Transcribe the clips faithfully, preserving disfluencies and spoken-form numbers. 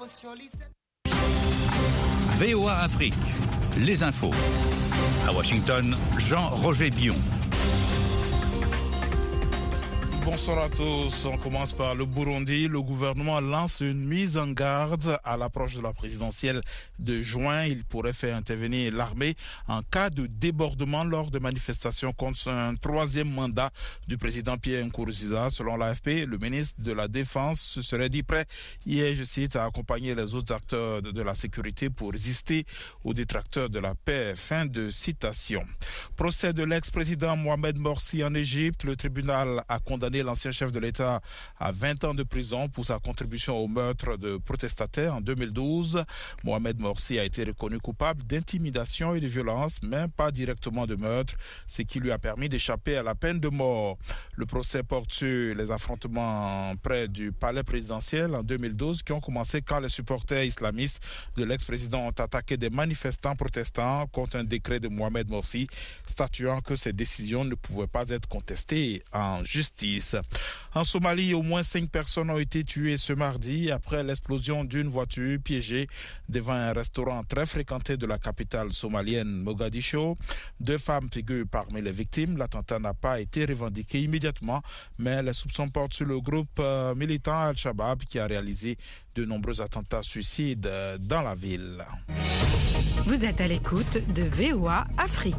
V O A Afrique, les infos. À Washington, Jean-Roger Bion. Bonsoir à tous. On commence par le Burundi. Le gouvernement lance une mise en garde à l'approche de la présidentielle de juin. Il pourrait faire intervenir l'armée en cas de débordement lors de manifestations contre un troisième mandat du président Pierre Nkurunziza. Selon l'A F P, le ministre de la Défense se serait dit prêt hier, je cite, à accompagner les autres acteurs de la sécurité pour résister aux détracteurs de la paix. Fin de citation. Procès de l'ex-président Mohamed Morsi en Égypte. Le tribunal a condamné l'ancien chef de l'État à vingt ans de prison pour sa contribution au meurtre de protestataires en deux mille douze. Mohamed Morsi a été reconnu coupable d'intimidation et de violence, mais pas directement de meurtre, ce qui lui a permis d'échapper à la peine de mort. Le procès porte sur les affrontements près du palais présidentiel en deux mille douze qui ont commencé quand les supporters islamistes de l'ex-président ont attaqué des manifestants protestants contre un décret de Mohamed Morsi statuant que ces décisions ne pouvaient pas être contestées en justice. En Somalie, au moins cinq personnes ont été tuées ce mardi après l'explosion d'une voiture piégée devant un restaurant très fréquenté de la capitale somalienne Mogadiscio. Deux femmes figurent parmi les victimes. L'attentat n'a pas été revendiqué immédiatement, mais les soupçons portent sur le groupe euh, militant Al-Shabaab qui a réalisé de nombreux attentats suicides euh, dans la ville. Vous êtes à l'écoute de V O A Afrique.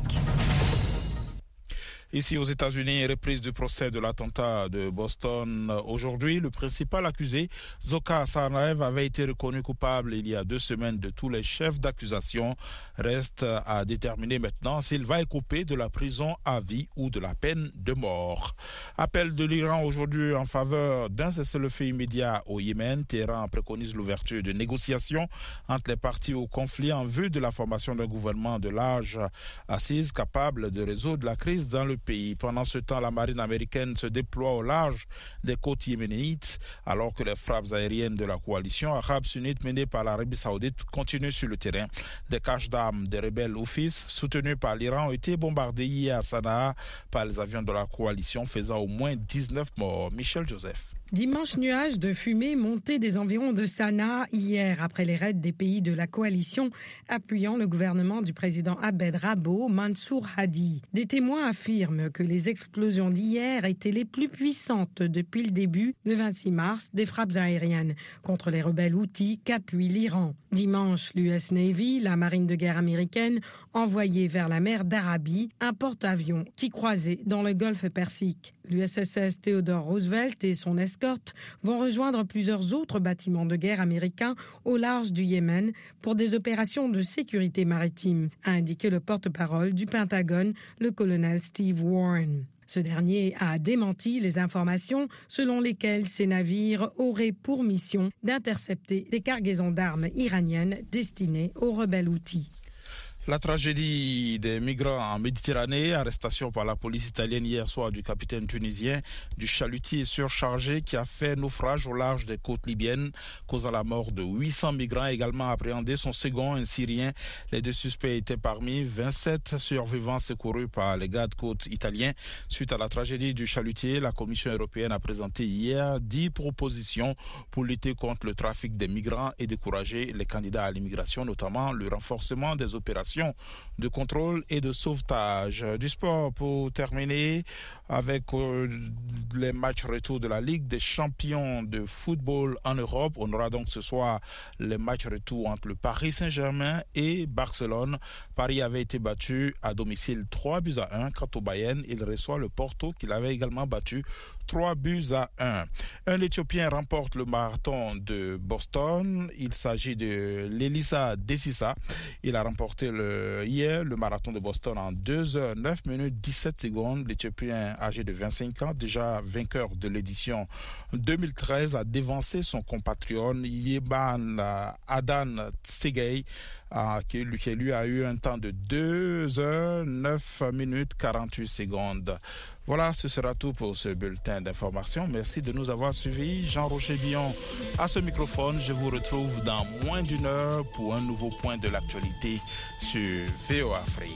Ici aux États-Unis, reprise du procès de l'attentat de Boston. Aujourd'hui, le principal accusé, Zoka Tsarnaev, avait été reconnu coupable il y a deux semaines de tous les chefs d'accusation. Reste à déterminer maintenant s'il va écoper de la prison à vie ou de la peine de mort. Appel de l'Iran aujourd'hui en faveur d'un cessez-le-feu immédiat au Yémen. Téhéran préconise l'ouverture de négociations entre les parties au conflit en vue de la formation d'un gouvernement de large assise capable de résoudre la crise dans le pays. Pendant ce temps, la marine américaine se déploie au large des côtes yéménites alors que les frappes aériennes de la coalition arabe sunnite menée par l'Arabie saoudite continuent sur le terrain. Des caches d'armes des rebelles Houthis soutenus par l'Iran ont été bombardés hier à Sanaa par les avions de la coalition faisant au moins dix-neuf morts. Michel Joseph. Dimanche, nuage de fumée monté des environs de Sanaa hier après les raids des pays de la coalition appuyant le gouvernement du président Abed Rabo Mansour Hadi. Des témoins affirment que les explosions d'hier étaient les plus puissantes depuis le début, le vingt-six mars, des frappes aériennes contre les rebelles Houthis qu'appuie l'Iran. Dimanche, l'U S Navy, la marine de guerre américaine, envoyait vers la mer d'Arabie un porte-avions qui croisait dans le golfe Persique. L'U S S S Theodore Roosevelt et son escorte vont rejoindre plusieurs autres bâtiments de guerre américains au large du Yémen pour des opérations de sécurité maritime, a indiqué le porte-parole du Pentagone, le colonel Steve Warren. Ce dernier a démenti les informations selon lesquelles ces navires auraient pour mission d'intercepter des cargaisons d'armes iraniennes destinées aux rebelles Houthis. La tragédie des migrants en Méditerranée, arrestation par la police italienne hier soir du capitaine tunisien du chalutier surchargé qui a fait naufrage au large des côtes libyennes, causant la mort de huit cents migrants, également appréhendé son second, un Syrien. Les deux suspects étaient parmi vingt-sept survivants secourus par les gardes-côtes italiens. Suite à la tragédie du chalutier, la Commission européenne a présenté hier dix propositions pour lutter contre le trafic des migrants et décourager les candidats à l'immigration, notamment le renforcement des opérations de contrôle et de sauvetage. Du sport pour terminer avec euh, les matchs retour de la Ligue des champions de football en Europe. On aura donc ce soir les matchs retour entre le Paris Saint-Germain et Barcelone. Paris avait été battu à domicile trois buts à un. Quant au Bayern, il reçoit le Porto qu'il avait également battu trois buts à un. Un Éthiopien remporte le marathon de Boston. Il s'agit de l'Elisa Desisa. Il a remporté le, hier le marathon de Boston en deux heures neuf minutes dix-sept secondes. L'Éthiopien âgé de vingt-cinq ans, déjà vainqueur de l'édition deux mille treize, a dévancé son compatriote Yeban Adan Tsegay, qui lui a eu un temps de deux heures neuf minutes quarante-huit secondes. Voilà, ce sera tout pour ce bulletin d'information. Merci de nous avoir suivis. Jean-Roger Bion à ce microphone. Je vous retrouve dans moins d'une heure pour un nouveau point de l'actualité sur V O A Afrique.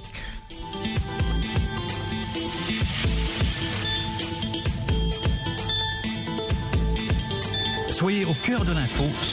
Soyez au cœur de l'info